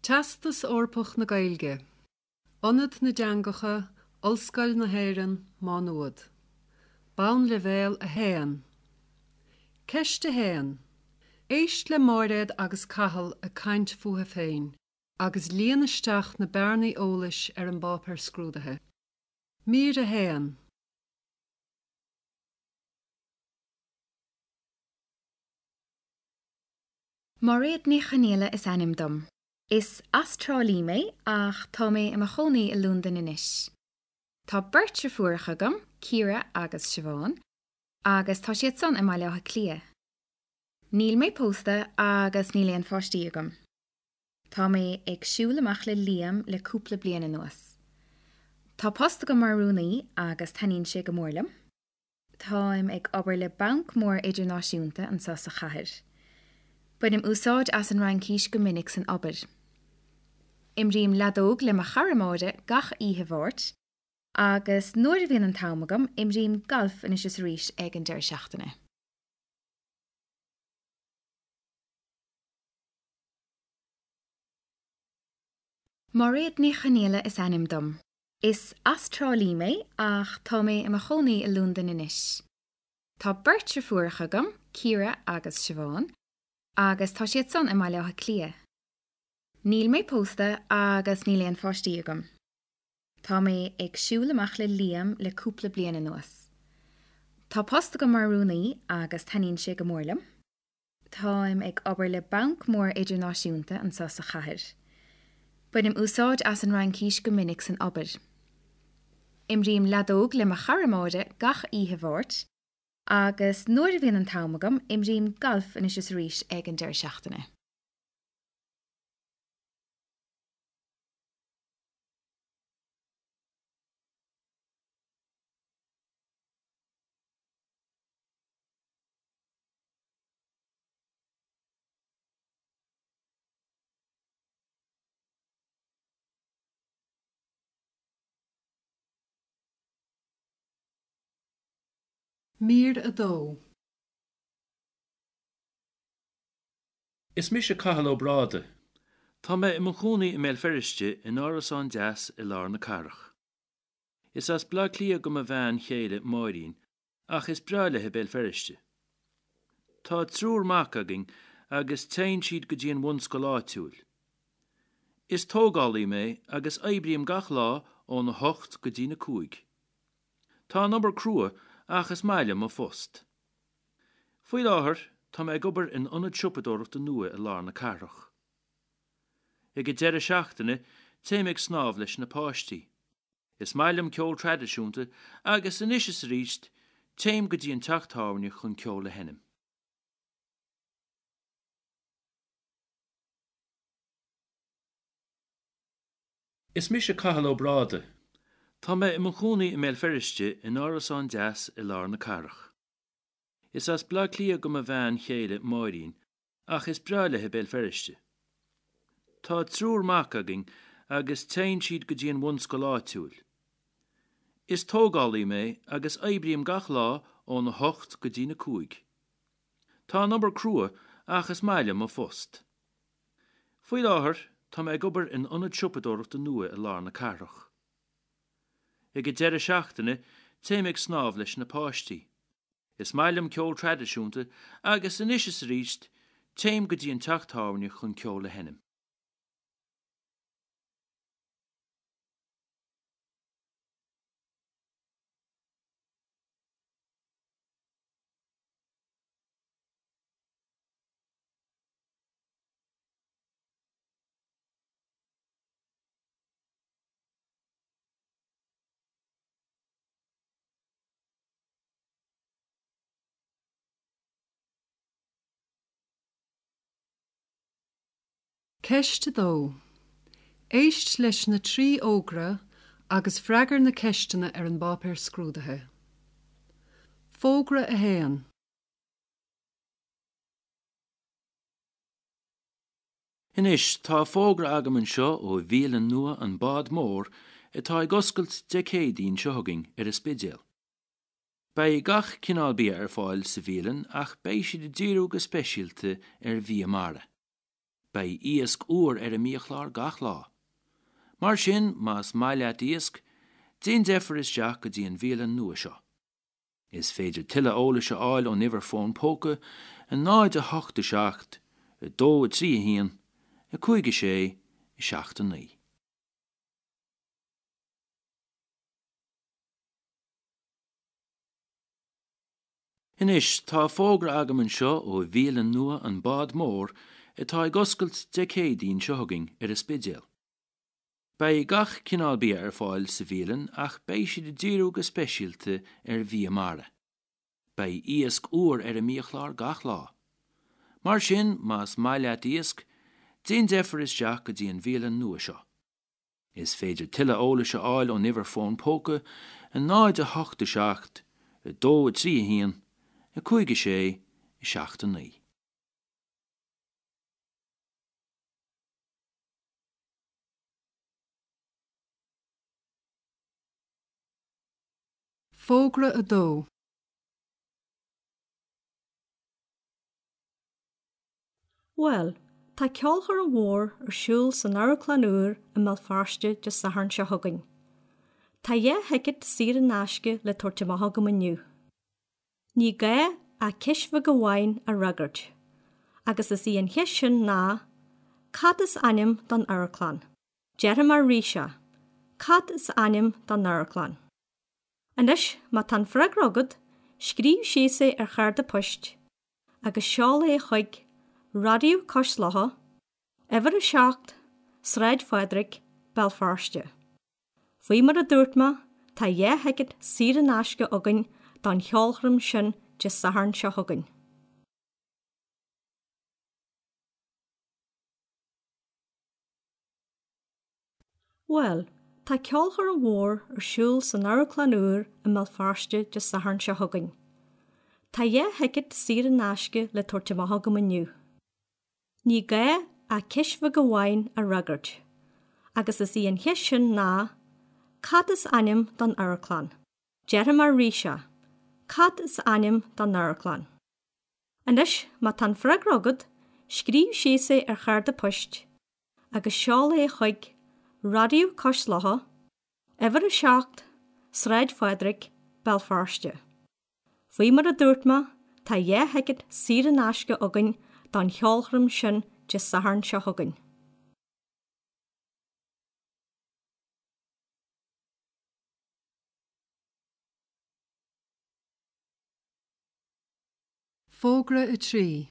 Teastas orpach na Gaeilge. Onad na deangacha, olscail na héireann má nuad. Bán le bhéal a héan. Ceiste héan. Éist le máiréad agus cahal a caint fuha féin, agus líanaisteach na bearnaí ólais an bápar scrúdathe. Mír a héan. Mar réad ní chanéile is anim dom. Is astrálí mé ach tá mé am a chonaí i Lúndan inis. Tá Bert ar fuaircha agam, Ciara agus Siobhan, agus tá siad son am leatha clia. Níl mé pósta agus níl éon fáistí agam. Tá mé ag siúil amach le Liam le cúpla bliana nuas. Tá posta go marúnaí agus taníonn sé go mórlam. Táim ag obair le banc mór idirnáisiúnta an Sasa Chathair. Bunim úsáid as an rancíis go minic san obair. Imríam ledóg le mar charamáide gach ihe bhórt, agus nuair a bhíon an támagam imríam galf in is rís ag an deir seachtaine. Mar réad ní chanéile is anim dom. Is astrálí mé ach tá mé am a chonaí i Lúndan inis. Tá Bert ar fuaircha agam, Ciara agus Siobhan, agus tá siad son am leatha clia. Níl mé pósta agus níl éon fáistí agam. Tá mé ag siúil amach le Liam le cúpla bliana nuas. Tá posta go marúnaí agus taníonn sé go mórlam. Táim ag obair le banc mór idirnáisiúnta an Sasa Chathair. Bunim úsáid as an rancíis go minic san obair. Imríam ledóg le mar charamáide gach ihe bhórt, agus nuair a bhíon an támagam imríam galf in is rís ag an deir seachtaine. Mír a dó. Is mis a cahal ó bráde. Tá mé im chúnaí i méil feriste in árasán deas i lár na carach. Is as bla clia go a bhean chéile máirín, ach is breile he béil feriste. Tá trúr mac agin agus tein siad go dtíon bhain scoláitiúil. Is tógálaí mé agus éibríam gach lá ó na 8 go dtí na 5. Tá number crua ach is maile má fost. Faoi láthair tá mé gobar in anad siúpadóireachta nua i lár na carach. Ag deire seachtaine téim ag snáb leis na páistí. Is mailim ceol tradiisiúnta agus in is ríist téim go dtí an teachtáhairne chun ceol le henim. Is mis a cahal ó bráde. Tá mé im chúnaí i méil feriste in árasán deas i lár na carach. Is as bla clia go a bhean chéile máirín, ach is breile he béil feriste. Tá trúr mac agin agus tein siad go dtíon bhain scoláitiúil. Is tógálaí mé agus éibríam gach lá ó na 8 go dtí na 5. Tá number crua ach is maile má fost. Faoi láthair tá mé gobar in anad siúpadóireachta nua i lár na carach. Ag deire seachtaine téim ag snáb leis na páistí. Is mailim ceol tradiisiúnta agus in is ríist téim go dtí an teachtáhairne chun ceol le henim. Ceiste dó. Éist leis na 3 ógra agus freigar na ceisteanna an bápar scrúdathe. Fógra a héan. Inis tá fógra agam an seo ó bhílan nua an bád mór atá ag oscailt decéadaín seothagin ar a spidéal. Ba gach cinál bí ar fáil sa bhílan ach béis siad díreú go speisialta ar bhí amara. Ba íasc uair míochlár gach lá. Mar sin más maileat íasc, dín defar is deach go dtí an bhílan nua seo. Is féidir tuile óla se áil ó niver fón póca, an 9 a 8 seacht, a 2 a 3 hían, a 5 sé, a 7 a 9. Inis tá fógra agam an seo ó bhílan nua an bád mór atá goscailt decéadín seogging a spidéal. Ba gach cinál bí fáil sa bhílan ach bei si de díú go speisialte bhí mara. Ba íasc uair míochlár gach lá. Mar sin más maileat íasc, dín defar is deach go dtí an bhílan nua seo. Is féidir tuile óla se áil ó niver fón póca, an 9 a 8 seacht, a 2 a 3 hían, a 5 sé, a 7 a 9. Fógra a 2. Well, tá ceolchar an mhór siúl san Airclanúr a Melfáiste de Saharn se thugainn. Tá heicid sir an náisce le tuairte maithe go maniu. Ní gá a cisfa go bhhain a ragart, agus is í an heis sin ná cad is anim don Airclan, Jerem mar ríise, cad is anim don Airclan. Anis má tan freag rugad, scríb síosa chairde poist, agus seála chuig Radio Coslátha, Ever a seacht, Sráid Fádric, Belfáiste. Faoi mar a dúirtma, tá heicid sir an náisce againn don cheolchram sin de Saharn se thugainn. Well, tá ceolchar an mhór siúl san Airclanúr a Melfáiste de Saharn se thugainn. Tá heicid sir an náisce le tuairte maithe go maniu. Ní gá a cisfa go bhhain a ragart, agus is í an heis sin ná cad is anim don Airclan, Jerem mar ríise, cad is anim don Airclan. Anis má tan freag rugad, scríb síosa chairde poist, agus seála chuig Radio Coslátha, Ever a seacht, Sráid Fádric, Belfáiste. Faoi mar a dúirtma, tá heicid sir an náisce againn don cheolchram sin de Saharn se thugainn. Fógra a 3.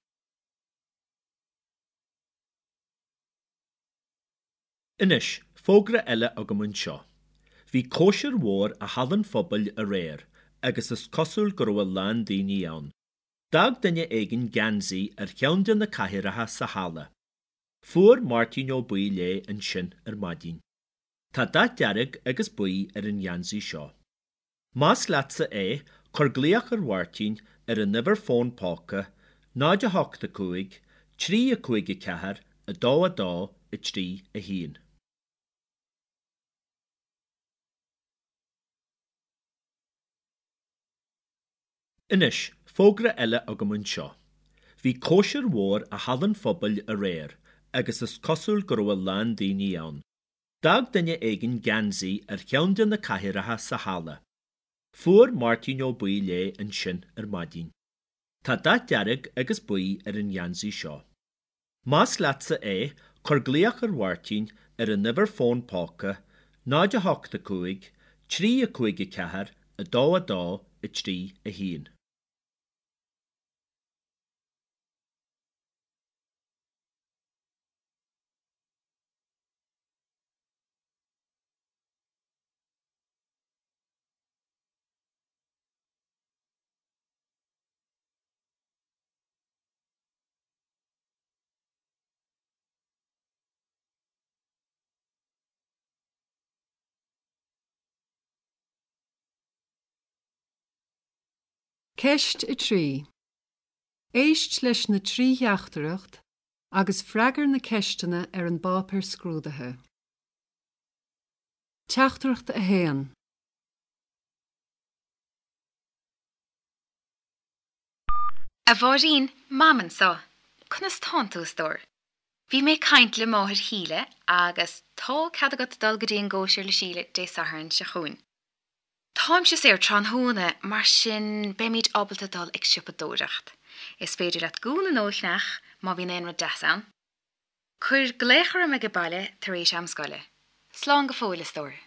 Inis, fógra eile agam an seo. Bhí cóisiir mhór a hallan phobal a réir, agus is cosúil go raibh lán daoine ann. Dag dunne éigin gansaí cheann na caitheaithe sa hála. Fuair Martin ó buí le an sin madín. Tá dat dearg agus buí an gansaí seo. Más leatsa chur gléach Martin an niver fón páca, 9 a 8 5, 3 a 5 4, a 2 a 2, a 3 a 1. Inis, fógra eile agam an seo. Bhí cóisiir mhór a hallan phobal a réir, agus is cosúil go raibh lán daoine ann. Dag dunne éigin gansaí cheann na caitheaithe sa hála. Fuair Martin ó buí le an sin madín. Tá dat dearg agus buí an gansaí seo. Más leatsa chur gléach Martin an niver fón páca, 9 a 8 5, 3 a 5 4, a 2 a 2, a 3 a 1. Ceist a 3. Éist leis na trí theachtareacht agus freagar na ceistena an bápar scrúdathe. Teachtareacht a 1. A bháidín maman sa, chunas tántús dór. Bhí mé caint le máthir híle agus tá cad agat dul go dtíon ggóisiir le síle dé saharn se chuún. Táim se séir trán hóna mar sin béimiid ábalta dul ag sipadóireacht. Is féidir leat gún an óichnach má bhín éon deasan. Chur gléchar me go baile tar éis am scoile. Slán go fóil is tóir.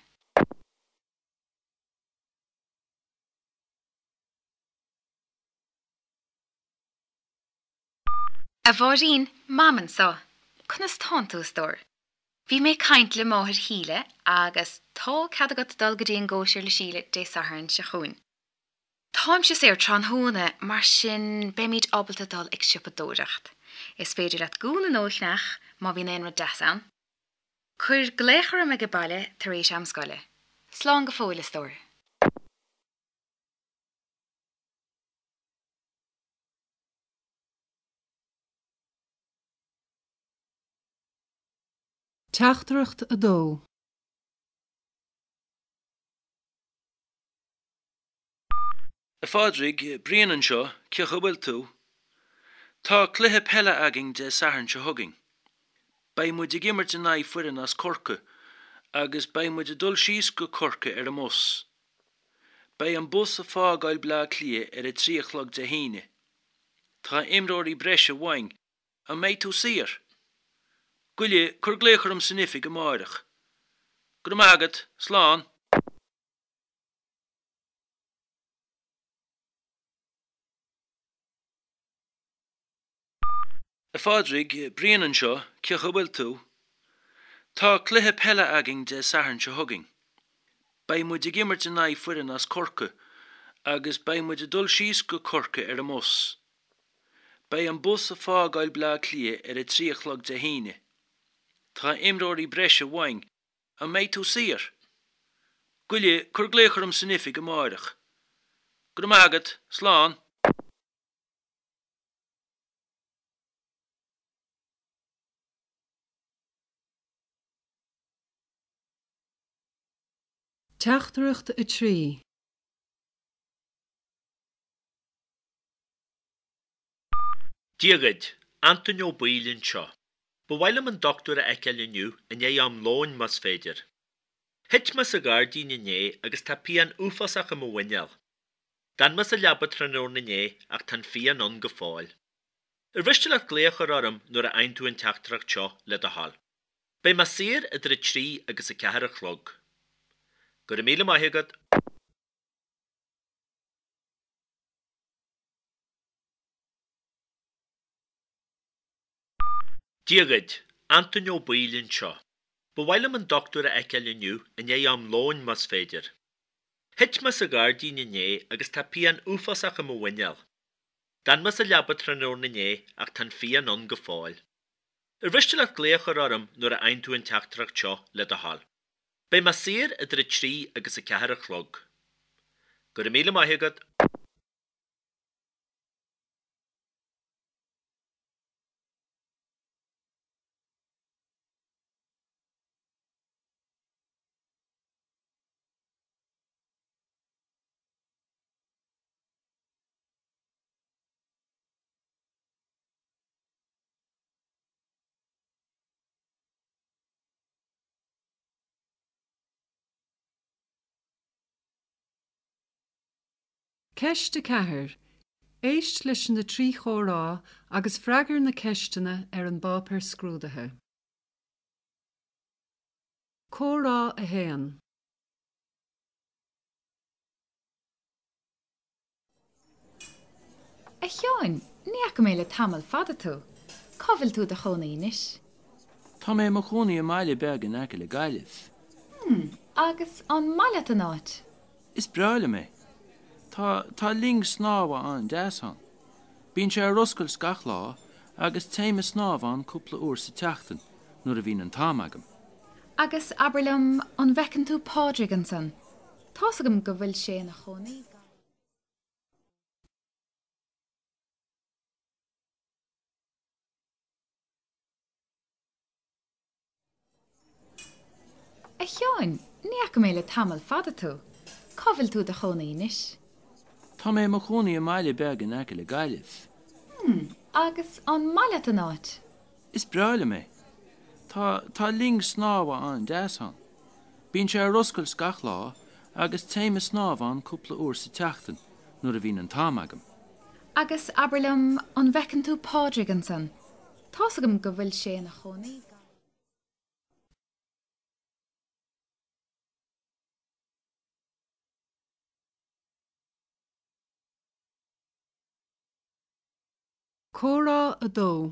A bháidín maman sa, chunas tántú stór. Bhí mé caint le máthir híle agus tá cad agat dul go dtíon ggóisiir le síle dé saharn se chuún. Táim se séir trán hóna mar sin béimiid ábalta dul ag sipadóireacht. Is féidir leat gún an óichnach má bhín éon deasan. Chur gléchar me go baile tar éis am scoile. Slán go fóil is tóir. Teachtracht a dó. A fádrig brian an seo cecha bhfuil tú. Tá cluthe pelle agin de saharn se hugging. Bei mu de gimmert a nai fuirin as corca, agus bei mu de dul síos go corca a mos. Bei an bus a fágáil blá clia a 3 o'clock de híine. Tá imróí breise bhaing, a méid tú sir. Gwyle, chur gléchar am sinifi go máireach. Gur magad, slán. A fádrig brian an seo cecha bhfuil tú. Tá cluthe pelle agin de saharn se hugging. Bei mu de gimmert a nai fuirin as corca, agus bei mu de dul síos go corca a mos. Bei an bus a fágáil blá clia a 3 o'clock de híine. Tá imróí breise bhaing, a méid tú sir. Gwyle, chur gléchar am sinifi go máireach. Gur magad, slán. Teachtracht a trí. Díagad, Antonio Bílinn seo. Bhhailm an doctor a eiceilniu in é am lóin mas féidir. Hit mas a gardín in é agus tá pian úfasach am mhainel. Dan mas a leabbat ranón in é ach tan fian an go fáil. Bhristil a gléachar orm nuair a eintú an teachtracht seo le a hall. Bei mas sir a 3 agus a 4 chlog. Gur míle maithigad. Díagad, Antonio Bílinn seo. Bhhailm an doctor a eiceilniu in é am lóin mas féidir. Hit mas a gardín in é agus tá pian úfasach am mhainel. Dan mas a leabbat ranón in é ach tan fian an go fáil. Bhristil a gléachar orm nuair a eintú an teachtracht seo le a hall. Bei mas sir a 3 agus a 4 chlog. Gur míle maithigad. Ceist a cethir. Éist leis na 3 chórá agus freigar na ceistena an bápar scrúdathe. Chórá a héan. A cheáin, ní go mé le tamil fada tú. Cofuil tú de chóna inis. Tá mé mo chonaí a maile beag an aice le gaiileh. Agus an maile an áit. Is breáile mé. Tá ling snáha an deasán. Bín sé a ruscail scach lá agus téime snáh an cúpla uair sa teachtain nuair a bhín an tám agam. Agus aberlam an bhecin tú pádrig an san. Tás agam go bhfuil sé na chonaí. A cheáin, ní go mé le tamil fada tú. Cofuil tú de chóna inis. Tá mé mo chonaí a maile beag an aice le gaiileh. Agus an maile an áit. Is breáile mé. Tá ling snáha an deashan. Bín sé ruscail scach lá agus téime snáh an cúpla úr sa teachtain nuair a bhín an támagam. Agus aberlum an bhecin tú Pádraig an san. Tásagam go bhfuil sé na chonaí. Córá a dó.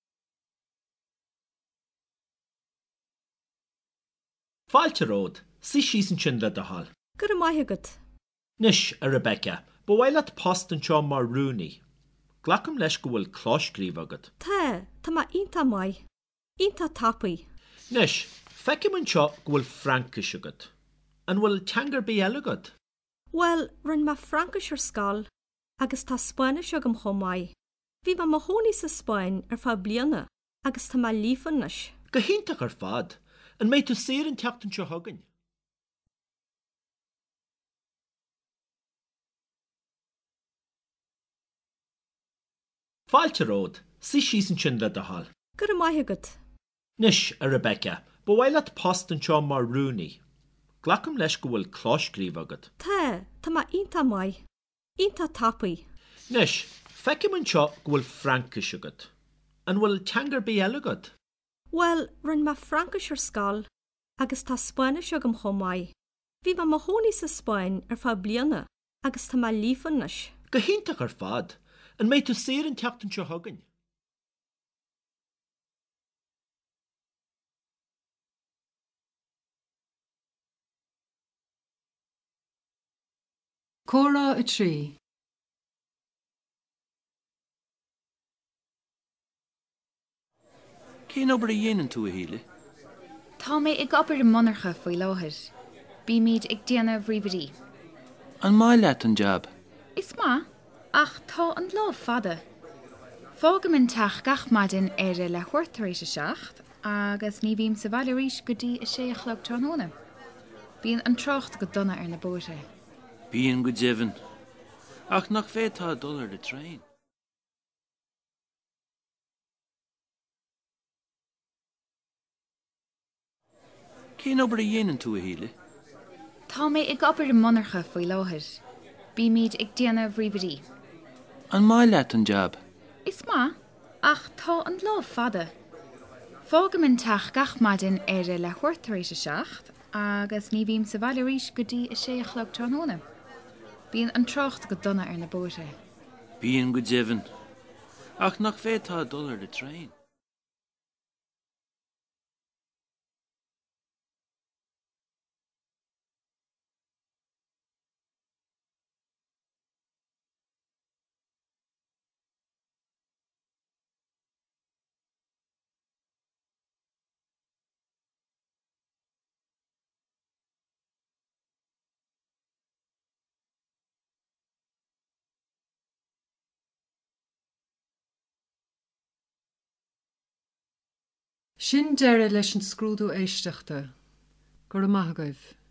Fáilte ród, sí sísan sin le a hall. Gur maithegad. Nis a Rebecca, bhhaile post an seo mar rúnaí. Glacham leis go bhfuil chláscríomh agad. Tá má ínta mai. Ínta tapaí. Nis, feicim an seo go bhfuil Francais agad. An bhfuil teangar bí eile agad. Well, rinn má Francais ar scáil, agus tá Spáinis agam chomáid. Bhí má mothóní sa Spáin ar fá bliana, agus tá má lífanis. Go hinntaach ar fad, an méid tú sér an teachtain seo hagan. Fáilte ród, sí sísan sin le a hall. Gur maithegad. Nis a Rebecca, bhhaile post an seo mar rúnaí. Glacham leis go bhfuil chláscríomh agad. Tá má ínta mai. Ínta tapaí. Nis, feicim an seo go bhfuil Francais agad. An bhfuil teangar bí eile agad. Well, rinn má Francais ar scáil, agus tá Spáinis agam chomáid. Bhí má mothóní sa Spáin ar fá bliana, agus tá má lífanis. Go hinntaach ar fad, an méid tú sér an teachtain seo hagan. Córá a trí. Cén obair a dhéanaan tú a híle? Tá mé ag obair an monarcha faoi láthir. Bí míad ag déanamh riberí. An má leat an jab. Is má, ach tá an lá fada. Fágam an teach gach maidin ar le chuirtaréis a seacht, agus ní bhím sa bhailearís go dtí a sé a chlog tránóna. Bíon an trocht go donna ar na bóire. Bíon go deimhin. Ach nach fétá dul de trein. Cén obair a dhéanaan tú a híle? Tá mé ag obair an monarcha faoi láthir. Bí míad ag déanamh riberí. An má leat an jab. Is má, ach tá an lá fada. Fágam an teach gach maidin ar le chuirtaréis a seacht, agus ní bhím sa bhailearís go dtí a sé a chlog tránóna. Bíon an trocht go donna ar na bóire. Bíon go deimhin. Ach nach fétá dul de trein. Sin deire leis an scrúdú éisteachta. Gur maithagaibh.